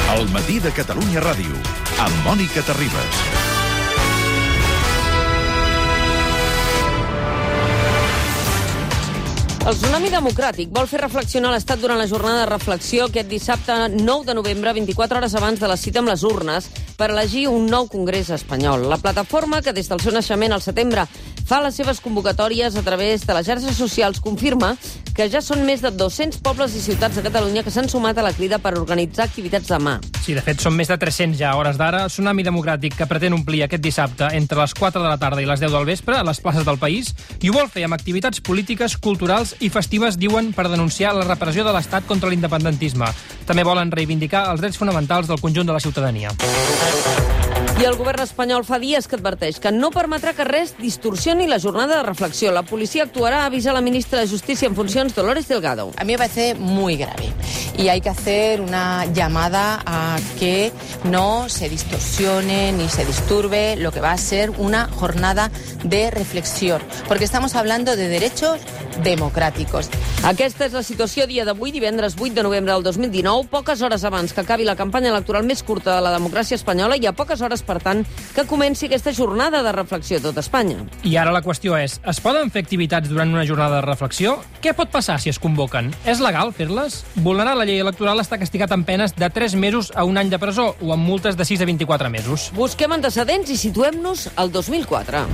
El matí de Catalunya Ràdio, amb Mònica Terribas. El Tsunami Democràtic vol fer reflexionar l'Estat durant la jornada de reflexió aquest dissabte 9 de novembre, 24 hores abans de la cita amb les urnes, per elegir un nou Congrés espanyol. La plataforma, que des del seu naixement al setembre fa les seves convocatòries a través de les xarxes socials, confirma que ja són més de 200 pobles i ciutats de Catalunya que s'han sumat a la crida per organitzar activitats demà. Sí, de fet, són més de 300 ja a hores d'ara. Tsunami Democràtic, que pretén omplir aquest dissabte entre les 4 de la tarda i les 10 del vespre a les places del país, i ho vol fer amb activitats polítiques, culturals i festives, diuen, per denunciar la repressió de l'Estat contra l'independentisme. També volen reivindicar els drets fonamentals del conjunt de la ciutadania. I el govern espanyol fa dies que adverteix que no permetrà que res distorsioni la jornada de reflexió. La policia actuarà, avisa la ministra de Justícia en funcions, Dolores Delgado. A mí me parece muy grave y hay que hacer una llamada a que no se distorsione ni se disturbe lo que va a ser una jornada de reflexión, porque estamos hablando de derechos democràticos. Aquesta és la situació a dia d'avui, divendres 8 de novembre del 2019, poques hores abans que acabi la campanya electoral més curta de la democràcia espanyola i a poques hores, per tant, que comenci aquesta jornada de reflexió a tot Espanya. I ara la qüestió és, es poden fer activitats durant una jornada de reflexió? Què pot passar si es convoquen? És legal fer-les? Vulnerar la llei electoral està castigat amb penes de 3 mesos a 1 any de presó o amb multes de 6 a 24 mesos. Busquem antecedents i situem-nos al 2004.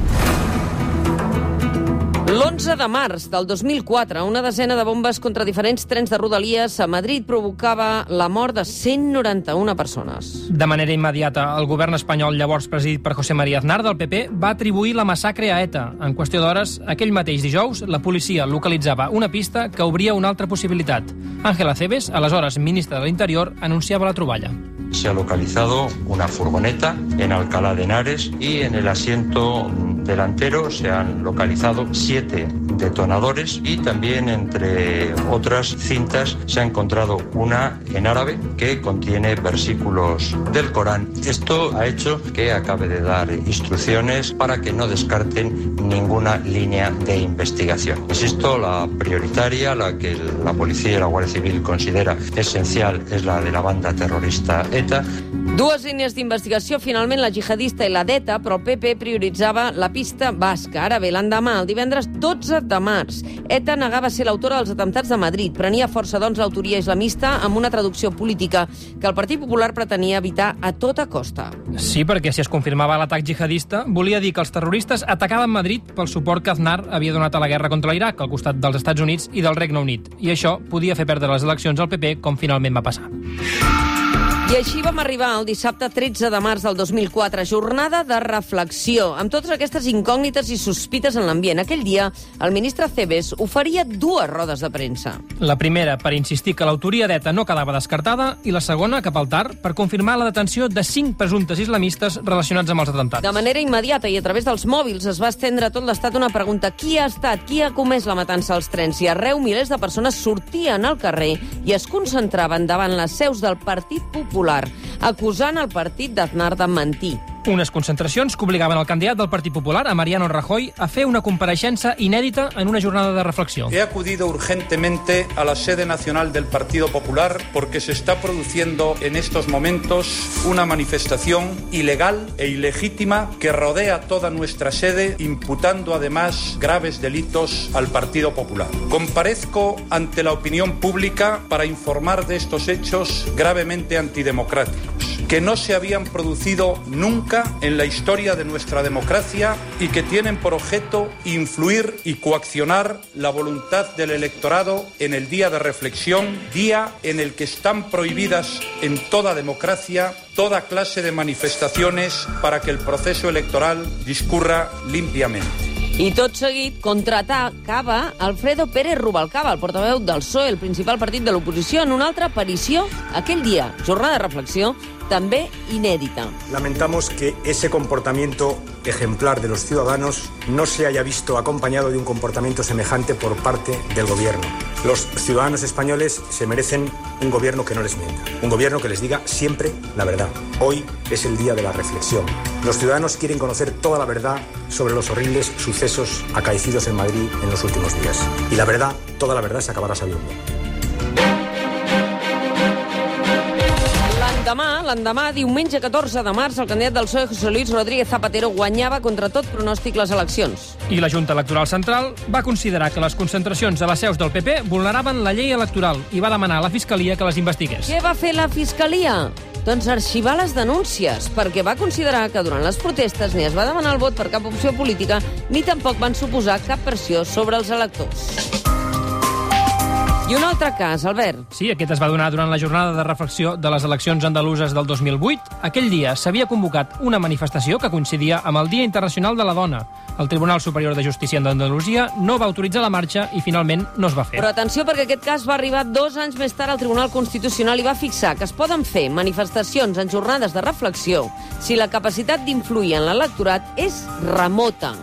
L'11 de març del 2004, una desena de bombes contra diferents trens de Rodalies a Madrid provocava la mort de 191 persones. De manera immediata, el govern espanyol, llavors presidit per José María Aznar del PP, va atribuir la massacre a ETA. En qüestió d'hores, aquell mateix dijous, la policia localitzava una pista que obria una altra possibilitat. Ángel Acebes, aleshores ministre de l'Interior, anunciava la troballa. Se ha localizado una furgoneta en Alcalá de Henares y en el asiento delantero se han localizado 7 detonadores y también, entre otras cintas, se ha encontrado una en árabe que contiene versículos del Corán. Esto ha hecho que acabe de dar instrucciones para que no descarten ninguna línea de investigación. Insisto, la prioritaria, la que la policía y la Guardia Civil considera esencial, es la de la banda terrorista ETA. Dues línies d'investigació, finalment la jihadista i la d'ETA, però el PP prioritzava la pista basca. Ara bé, l'endemà, el divendres 12 de març, ETA negava ser l'autora dels atemptats de Madrid. Prenia força, doncs, l'autoria islamista amb una traducció política que el Partit Popular pretenia evitar a tota costa. Sí, perquè si es confirmava l'atac jihadista, volia dir que els terroristes atacaven Madrid pel suport que Aznar havia donat a la guerra contra l'Iraq, al costat dels Estats Units i del Regne Unit. I això podia fer perdre les eleccions al PP, com finalment va passar. I així vam arribar al dissabte 13 de març del 2004, jornada de reflexió, amb totes aquestes incògnites i sospites en l'ambient. Aquell dia, el ministre Acebes oferia 2 rodes de premsa. La primera, per insistir que l'autoria d'ETA no quedava descartada, i la segona, cap al tard, per confirmar la detenció de 5 presumptes islamistes relacionats amb els atemptats. De manera immediata i a través dels mòbils es va estendre a tot l'Estat una pregunta: qui ha estat, qui ha comès la matança als trens? I arreu milers de persones sortien al carrer i es concentraven davant les seus del Partit Popular, acusant el partit d'Aznar de mentir. Unes concentracions que obligaven el candidat del Partit Popular, a Mariano Rajoy, a fer una compareixença inèdita en una jornada de reflexió. He acudido urgentemente a la sede nacional del Partido Popular porque se está produciendo en estos momentos una manifestación ilegal e ilegítima que rodea toda nuestra sede, imputando además graves delitos al Partido Popular. Comparezco ante la opinión pública para informar de estos hechos gravemente antidemocráticos, que no se habían producido nunca en la historia de nuestra democracia y que tienen por objeto influir y coaccionar la voluntad del electorado en el día de reflexión, día en el que están prohibidas en toda democracia toda clase de manifestaciones para que el proceso electoral discurra limpiamente. I tot seguit contraatacava Alfredo Pérez Rubalcaba, el portaveu del PSOE, el principal partit de l'oposició, en una altra aparició aquell dia, jornada de reflexió, també inèdita. Lamentamos que ese comportamiento ejemplar de los ciudadanos no se haya visto acompañado de un comportamiento semejante por parte del gobierno. Los ciudadanos españoles se merecen un gobierno que no les mienta, un gobierno que les diga siempre la verdad. Hoy es el día de la reflexión. Los ciudadanos quieren conocer toda la verdad sobre los horribles sucesos acaecidos en Madrid en los últimos días. Y la verdad, toda la verdad se acabará sabiendo. l'endemà, diumenge 14 de març, el candidat del PSOE, José Luis Rodríguez Zapatero, guanyava contra tot pronòstic les eleccions. I la Junta Electoral Central va considerar que les concentracions a les seus del PP vulneraven la llei electoral i va demanar a la Fiscalia que les investigués. Què va fer la Fiscalia? Doncs arxivar les denúncies, perquè va considerar que durant les protestes ni es va demanar el vot per cap opció política ni tampoc van suposar cap pressió sobre els electors. I un altre cas, Albert. Sí, aquest es va donar durant la jornada de reflexió de les eleccions andaluses del 2008. Aquell dia s'havia convocat una manifestació que coincidia amb el Dia Internacional de la Dona. El Tribunal Superior de Justícia d'Andalusia no va autoritzar la marxa i finalment no es va fer. Però atenció, perquè aquest cas va arribar 2 anys més tard al Tribunal Constitucional i va fixar que es poden fer manifestacions en jornades de reflexió si la capacitat d'influir en l'electorat és remota.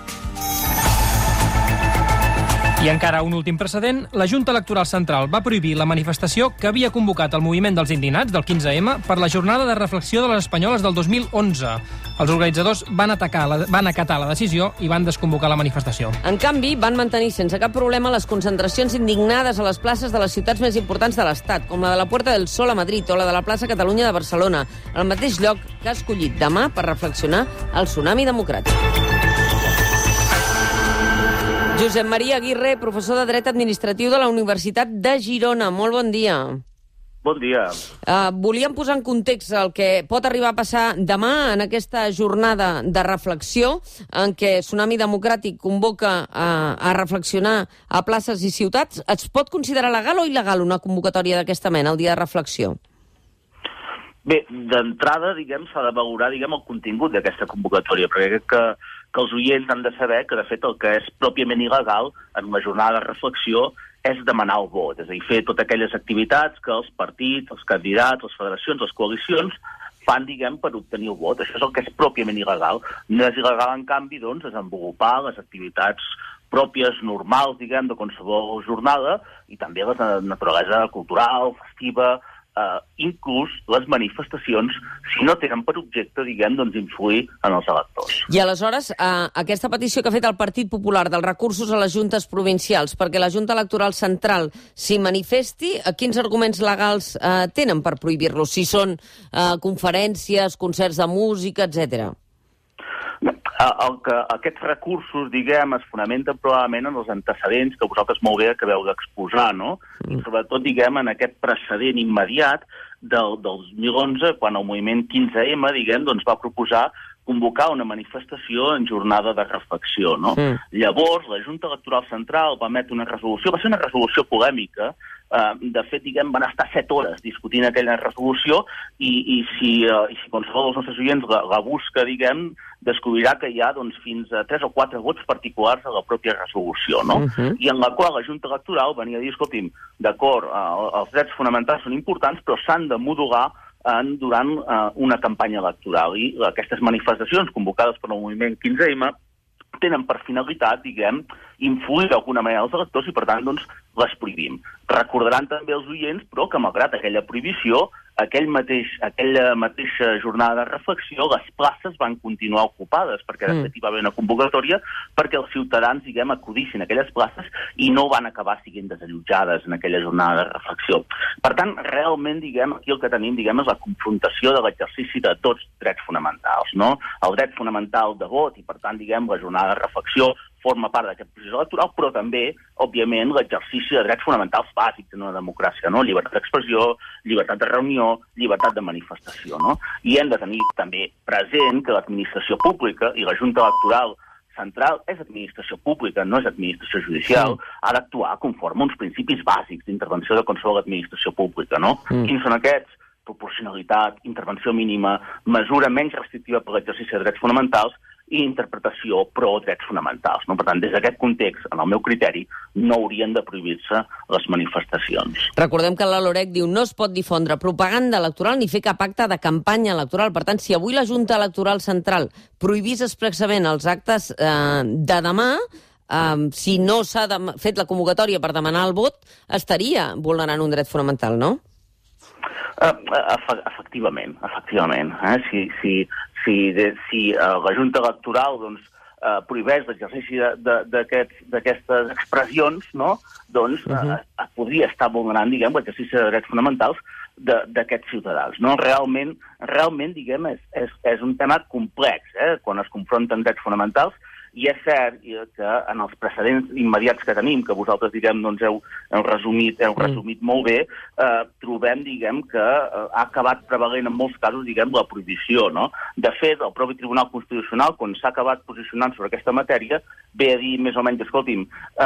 I encara un últim precedent, la Junta Electoral Central va prohibir la manifestació que havia convocat el moviment dels indignats del 15M per la jornada de reflexió de les espanyoles del 2011. Els organitzadors van acatar la decisió i van desconvocar la manifestació. En canvi, van mantenir sense cap problema les concentracions indignades a les places de les ciutats més importants de l'Estat, com la de la Puerta del Sol a Madrid o la de la plaça Catalunya de Barcelona, el mateix lloc que ha escollit demà per reflexionar el tsunami democràtic. Josep Maria Aguirre, professor de Dret Administratiu de la Universitat de Girona. Molt bon dia. Bon dia. Volíem posar en context el que pot arribar a passar demà en aquesta jornada de reflexió en què Tsunami Democràtic convoca a reflexionar a places i ciutats. Es pot considerar legal o il·legal una convocatòria d'aquesta mena, el dia de reflexió? Bé, d'entrada, s'ha de valorar, el contingut d'aquesta convocatòria, perquè crec que els oients han de saber que, de fet, el que és pròpiament il·legal en la jornada de reflexió és demanar el vot, és a dir, fer totes aquelles activitats que els partits, els candidats, les federacions, les coalicions fan, per obtenir el vot. Això és el que és pròpiament il·legal. No és il·legal, en canvi, desenvolupar les activitats pròpies, normals, de qualsevol jornada, i també la naturalesa cultural, festiva, inclús les manifestacions, si no tenen per objecte, influir en els electors. I aleshores, aquesta petició que ha fet el Partit Popular dels recursos a les juntes provincials perquè la Junta Electoral Central s'hi manifesti, quins arguments legals tenen per prohibir-los? Si són conferències, concerts de música, etc. Aquests recursos, es fonamenten probablement en els antecedents que vosaltres molt bé acabeu d'exposar, no? I sobretot, en aquest precedent immediat del 2011, quan el moviment 15M, va proposar convocar una manifestació en jornada de reflexió, no? Llavors, la Junta Electoral Central va emetre una resolució, va ser una resolució polèmica, de fet, van estar 7 hores discutint aquella resolució i si qualsevol dels nostres oients la busca, descobrirà que hi ha fins a 3 o 4 vots particulars a la pròpia resolució, no? I en la qual la Junta Electoral venia a dir, escolti'm, d'acord, els drets fonamentals són importants, però s'han de modular durant una campanya electoral. I aquestes manifestacions convocades per el moviment 15M tenen per finalitat, influir d'alguna manera els electors i, per tant, les prohibim. Recordaran també els oients, però, que malgrat aquella prohibició, aquella mateixa jornada de reflexió, les places van continuar ocupades, perquè de fet hi va haver una convocatòria perquè els ciutadans, acudissin a aquelles places i no van acabar sent desallotjades en aquella jornada de reflexió. Per tant, realment, aquí el que tenim, és la confrontació de l'exercici de tots drets fonamentals, no? El dret fonamental de vot i, per tant, la jornada de reflexió forma part d'aquest procés electoral, però també, òbviament, l'exercici de drets fonamentals bàsics en una democràcia, no? Llibertat d'expressió, llibertat de reunió, llibertat de manifestació, no? I hem de tenir també present que l'administració pública i la Junta Electoral Central és administració pública, no és administració judicial, ha d'actuar conforme a uns principis bàsics d'intervenció de qualsevol administració pública, no? Quins són aquests? Proporcionalitat, intervenció mínima, mesura menys restrictiva per l'exercici de drets fonamentals i interpretació pro-drets fonamentals. Per tant, des d'aquest context, en el meu criteri, no haurien de prohibir-se les manifestacions. Recordem que la LOREC diu no es pot difondre propaganda electoral ni fer cap acte de campanya electoral. Per tant, si avui la Junta Electoral Central prohibís expressament els actes de demà, si no s'ha fet la convocatòria per demanar el vot, estaria vulnerant un dret fonamental, no? Efectivament. Si la Junta Electoral prohibeix l'exercici d'aquestes expressions, podria estar vulnerant, l'exercici de drets fonamentals d'aquests ciutadans. No? Realment, diguem, és un tema complex, quan es confronten drets fonamentals, i és cert que en els precedents immediats que tenim, que vosaltres, diguem, doncs heu resumit molt bé, trobem, diguem, que ha acabat prevalent en molts casos, diguem, la prohibició, no? De fet, el propi Tribunal Constitucional, quan s'ha acabat posicionant sobre aquesta matèria, ve a dir més o menys, escolti'm,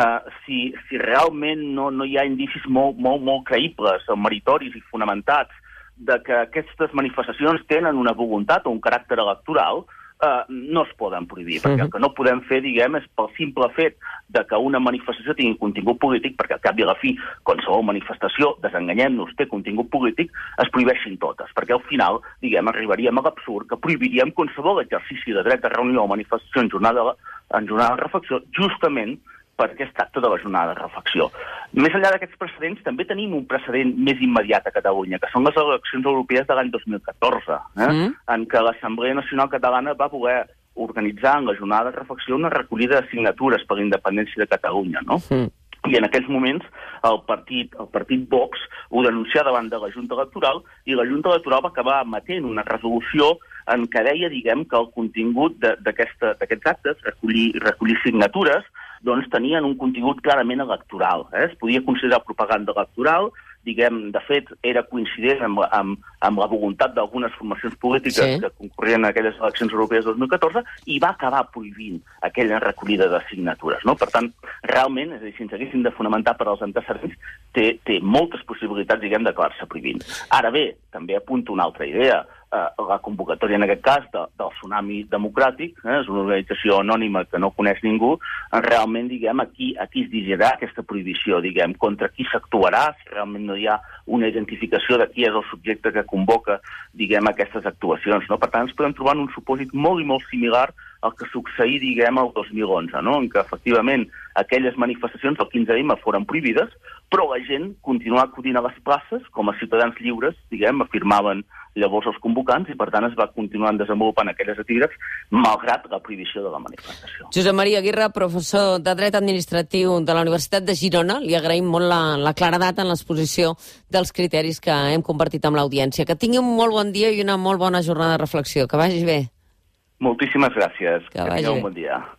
si realment no hi ha indicis molt creïbles, meritoris i fonamentats de que aquestes manifestacions tenen una voluntat o un caràcter electoral, no es poden prohibir, perquè el que no podem fer, diguem, és pel simple fet de que una manifestació tingui contingut polític, perquè al cap i a la fi, qualsevol manifestació, desenganyem-nos, té contingut polític, es prohibeixin totes, perquè al final, diguem, arribaríem a l'absurd que prohibiríem qualsevol exercici de dret de reunió o manifestació en jornada de reflexió, justament per aquest acte de la jornada de reflexió. Més enllà d'aquests precedents, també tenim un precedent més immediat a Catalunya, que són les eleccions europees de l'any 2014, en què l'Assemblea Nacional Catalana va voler organitzar en la jornada de reflexió una recollida de signatures per la independència de Catalunya, no? I en aquells moments el partit Vox ho denuncià davant de la Junta Electoral i la Junta Electoral va acabar emetent una resolució en què deia, diguem, que el contingut d'aquests actes, recollir signatures, doncs tenien un contingut clarament electoral. Es podia considerar propaganda electoral, diguem, de fet, era coincident amb la voluntat d'algunes formacions polítiques que concorrien a aquelles eleccions europees 2014 i va acabar prohibint aquella recollida de signatures. No? Per tant, realment, és a dir, si ens haguéssim de fonamentar per als antecedents, té moltes possibilitats, diguem, d'acabar-se prohibint. Ara bé, també apunto una altra idea. La convocatòria, en aquest cas, del Tsunami Democràtic, és una organització anònima que no coneix ningú, realment, diguem, aquí es dirigirà aquesta prohibició, diguem, contra qui s'actuarà, si realment no hi ha una identificació de qui és el subjecte que convoca, diguem, aquestes actuacions. No? Per tant, ens podem trobar en un supòsit molt i molt similar al que succeí, diguem, el 2011, no? En què, efectivament, aquelles manifestacions del 15M foren prohibides, però la gent continuava acudint a les places com a ciutadans lliures, diguem, afirmaven llavors els convocants, i per tant es va continuar desenvolupant aquelles activitats malgrat la prohibició de la manifestació. Josep Maria Aguirre, professor de Dret Administratiu de la Universitat de Girona, li agraïm molt la claredat en l'exposició dels criteris que hem compartit amb l'audiència. Que tingui un molt bon dia i una molt bona jornada de reflexió. Que vagi bé. Moltíssimes gràcies. Que vagi bé. Un bon dia.